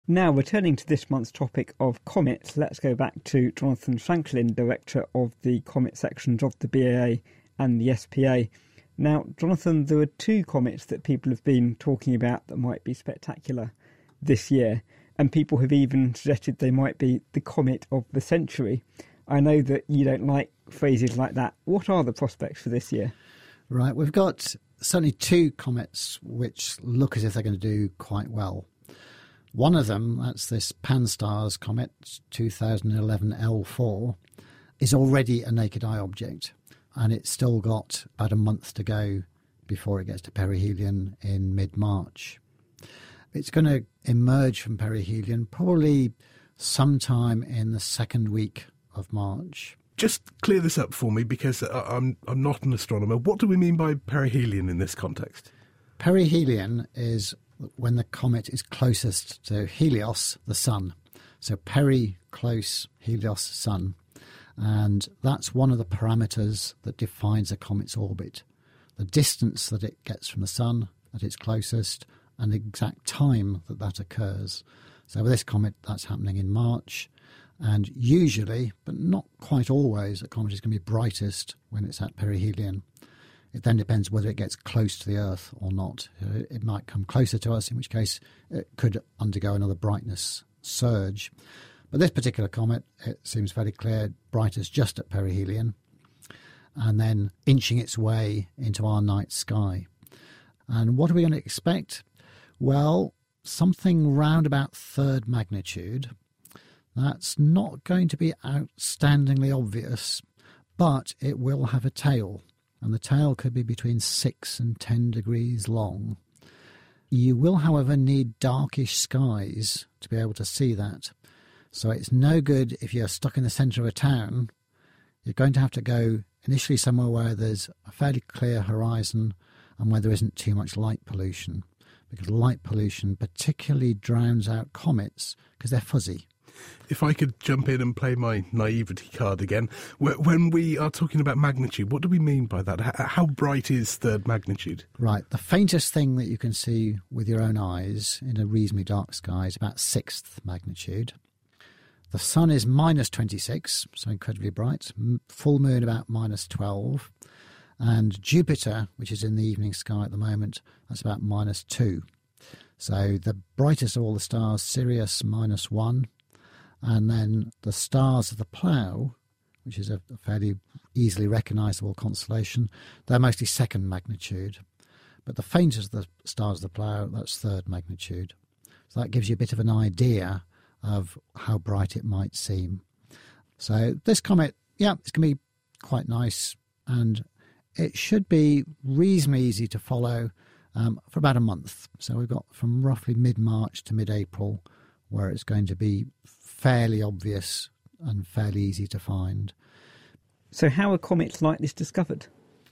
Now, returning to this month's topic of comets, let's go back to Jonathan Shanklin, Director of the Comet Sections of the BAA and the SPA. Now, Jonathan, there are two comets that people have been talking about that might be spectacular this year, and people have even suggested they might be the comet of the century. I know that you don't like phrases like that. What are the prospects for this year? Right, we've got certainly two comets which look as if they're going to do quite well. One of them, that's this Pan-STARRS comet 2011 L4, is already a naked eye object, and it's still got about a month to go before it gets to perihelion in mid-March. It's going to emerge from perihelion probably sometime in the second week of March. Just clear this up for me, because I'm not an astronomer. What do we mean by perihelion in this context? Perihelion is when the comet is closest to Helios, the Sun. So close Helios, Sun. And that's one of the parameters that defines a comet's orbit. The distance that it gets from the Sun at its closest and the exact time that that occurs. So with this comet, that's happening in March. And usually, but not quite always, a comet is going to be brightest when it's at perihelion. It then depends whether it gets close to the Earth or not. It might come closer to us, in which case it could undergo another brightness surge. But this particular comet, it seems fairly clear, brightest just at perihelion, and then inching its way into our night sky. And what are we going to expect? Well, something round about third magnitude. That's not going to be outstandingly obvious, but it will have a tail, and the tail could be between 6 and 10 degrees long. You will, however, need darkish skies to be able to see that. So it's no good if you're stuck in the centre of a town. You're going to have to go initially somewhere where there's a fairly clear horizon and where there isn't too much light pollution, because light pollution particularly drowns out comets because they're fuzzy. If I could jump in and play my naivety card again, when we are talking about magnitude, what do we mean by that? How bright is third magnitude? Right, the faintest thing that you can see with your own eyes in a reasonably dark sky is about sixth magnitude. The Sun is minus 26, so incredibly bright. Full moon about minus 12. And Jupiter, which is in the evening sky at the moment, that's about minus 2. So the brightest of all the stars, Sirius, minus 1. And then the stars of the Plough, which is a fairly easily recognisable constellation, they're mostly second magnitude. But the faintest of the stars of the Plough, that's third magnitude. So that gives you a bit of an idea of how bright it might seem. So this comet, it's going to be quite nice, and it should be reasonably easy to follow for about a month. So we've got from roughly mid-March to mid-April where it's going to be fairly obvious and fairly easy to find. So how are comets like this discovered?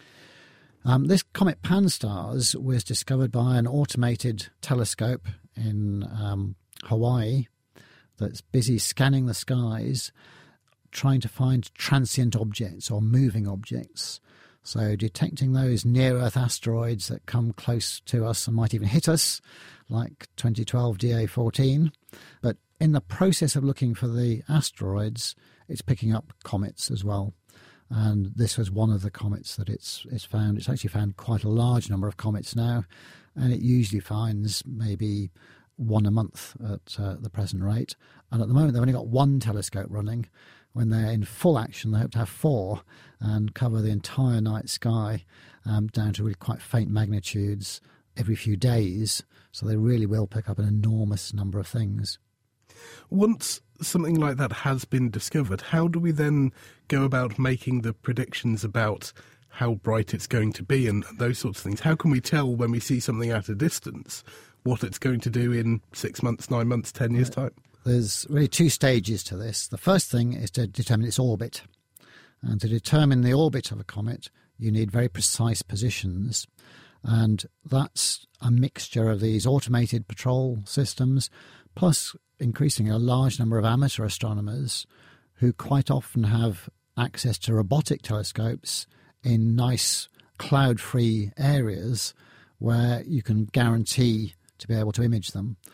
This comet Pan-STARRS was discovered by an automated telescope in Hawaii that's busy scanning the skies, trying to find transient objects or moving objects. So detecting those near-Earth asteroids that come close to us and might even hit us, like 2012 DA14. But in the process of looking for the asteroids, it's picking up comets as well. And this was one of the comets that it's found. It's actually found quite a large number of comets now, and it usually finds maybe one a month at the present rate. And at the moment, they've only got one telescope running. When they're in full action, they hope to have 4 and cover the entire night sky down to really quite faint magnitudes every few days. So they really will pick up an enormous number of things. Once something like that has been discovered, how do we then go about making the predictions about how bright it's going to be and those sorts of things? How can we tell when we see something at a distance what it's going to do in 6 months, 9 months, 10 years' time? There's really 2 stages to this. The first thing is to determine its orbit. And to determine the orbit of a comet, you need very precise positions. And that's a mixture of these automated patrol systems, plus increasingly a large number of amateur astronomers who quite often have access to robotic telescopes in nice cloud-free areas where you can guarantee to be able to image them.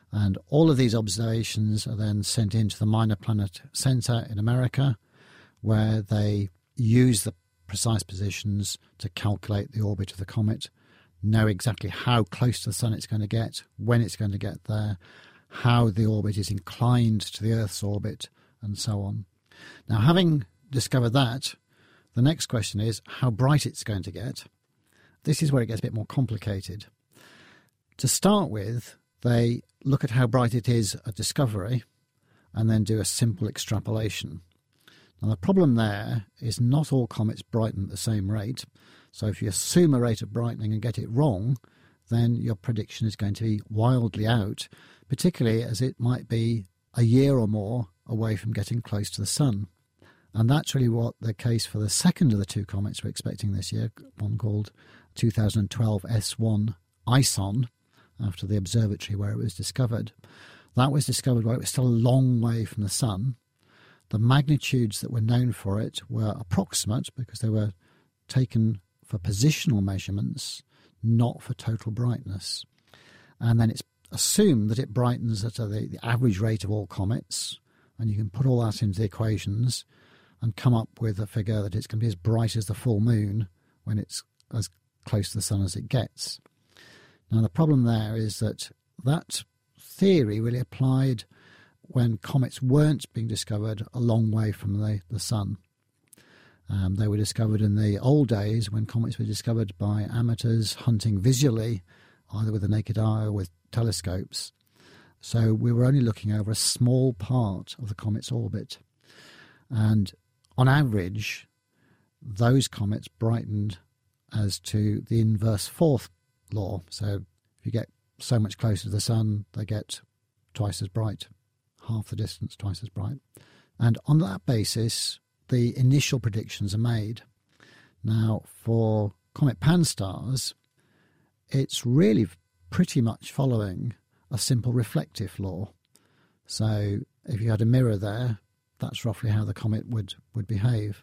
And all of these observations are then sent into the Minor Planet Center in America, where they use the precise positions to calculate the orbit of the comet, know exactly how close to the sun it's going to get, when it's going to get there, how the orbit is inclined to the Earth's orbit, and so on. Now, having discovered that, the next question is how bright it's going to get. This is where it gets a bit more complicated. To start with, they look at how bright it is at discovery and then do a simple extrapolation. Now, the problem there is not all comets brighten at the same rate. So if you assume a rate of brightening and get it wrong, then your prediction is going to be wildly out, particularly as it might be a year or more away from getting close to the sun. And that's really what the case for the second of the two comets we're expecting this year, one called 2012 S1 ISON, after the observatory where it was discovered. That was discovered while it was still a long way from the sun. The magnitudes that were known for it were approximate because they were taken for positional measurements, not for total brightness. And then it's assumed that it brightens at the average rate of all comets, and you can put all that into the equations and come up with a figure that it's going to be as bright as the full moon when it's as close to the sun as it gets. Now, the problem there is that that theory really applied when comets weren't being discovered a long way from the sun. They were discovered in the old days when comets were discovered by amateurs hunting visually, either with the naked eye or with telescopes. So we were only looking over a small part of the comet's orbit. And on average, those comets brightened as to the inverse fourth law. So if you get so much closer to the sun, they get twice as bright, half the distance, twice as bright. And on that basis, the initial predictions are made. Now, for comet Pan-STARRS, it's really pretty much following a simple reflective law. So if you had a mirror there, that's roughly how the comet would behave.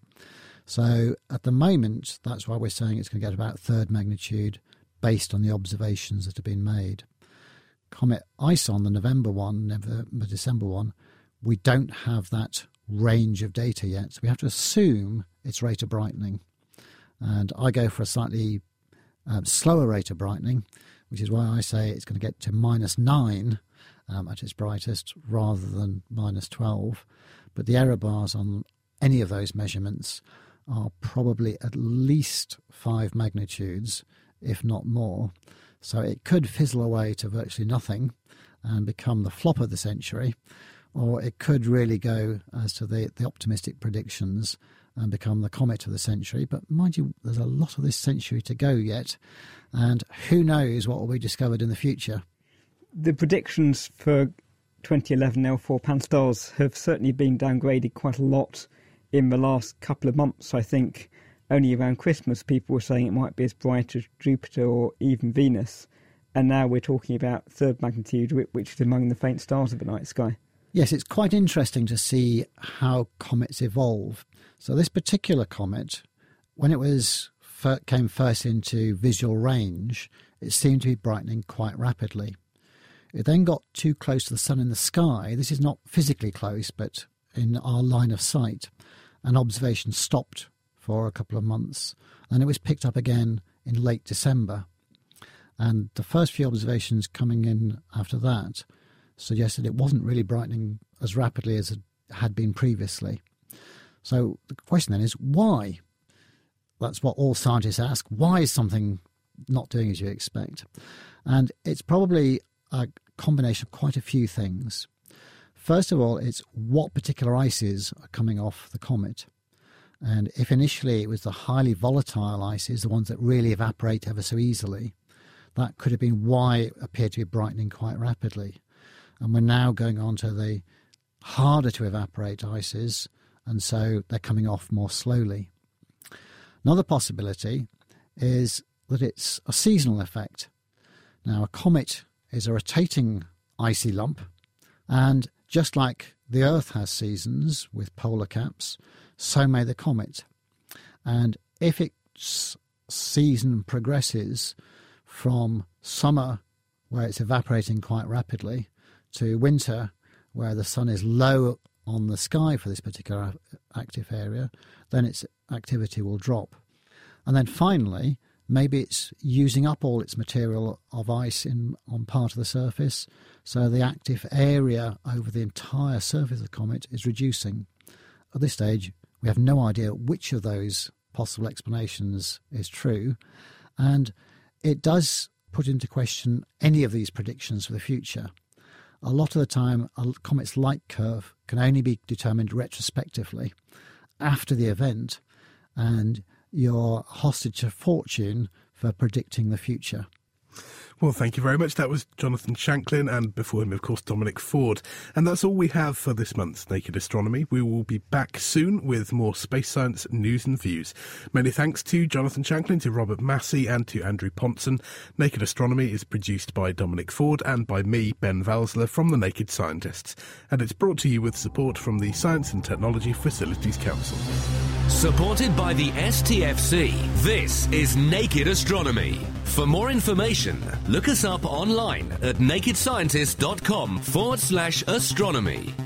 So at the moment, that's why we're saying it's going to get about third magnitude based on the observations that have been made. Comet ISON, the November one, the December one, we don't have that range of data yet, so we have to assume its rate of brightening. And I go for a slightly slower rate of brightening, which is why I say it's going to get to -9 at its brightest rather than -12. But the error bars on any of those measurements are probably at least 5 magnitudes, if not more. So it could fizzle away to virtually nothing and become the flop of the century, or it could really go as to the optimistic predictions and become the comet of the century. But mind you, there's a lot of this century to go yet, and who knows what will be discovered in the future. The predictions for 2011 L4 Pan-STARRS have certainly been downgraded quite a lot in the last couple of months. I think only around Christmas people were saying it might be as bright as Jupiter or even Venus, and now we're talking about third magnitude, which is among the faint stars of the night sky. Yes, it's quite interesting to see how comets evolve. So this particular comet, when it came first into visual range, it seemed to be brightening quite rapidly. It then got too close to the sun in the sky. This is not physically close, but in our line of sight. And observation stopped for a couple of months. And it was picked up again in late December. And the first few observations coming in after that suggested it wasn't really brightening as rapidly as it had been previously. So the question then is, why? That's what all scientists ask. Why is something not doing as you expect? And it's probably a combination of quite a few things. First of all, it's what particular ices are coming off the comet. And if initially it was the highly volatile ices, the ones that really evaporate ever so easily, that could have been why it appeared to be brightening quite rapidly. And we're now going on to the harder to evaporate ices, and so they're coming off more slowly. Another possibility is that it's a seasonal effect. Now, a comet is a rotating icy lump, and just like the Earth has seasons with polar caps, so may the comet. And if its season progresses from summer, where it's evaporating quite rapidly, to winter, where the sun is low on the sky for this particular active area, then its activity will drop. And then finally, maybe it's using up all its material of ice on part of the surface, so the active area over the entire surface of the comet is reducing. At this stage, we have no idea which of those possible explanations is true, and it does put into question any of these predictions for the future. A lot of the time, a comet's light curve can only be determined retrospectively after the event, and you're hostage to fortune for predicting the future. Well, thank you very much. That was Jonathan Shanklin, and before him, of course, Dominic Ford. And that's all we have for this month's Naked Astronomy. We will be back soon with more space science news and views. Many thanks to Jonathan Shanklin, to Robert Massey and to Andrew Pontzen. Naked Astronomy is produced by Dominic Ford and by me, Ben Valsler, from The Naked Scientists. And it's brought to you with support from the Science and Technology Facilities Council. Supported by the STFC, this is Naked Astronomy. For more information, look us up online at nakedscientist.com/astronomy.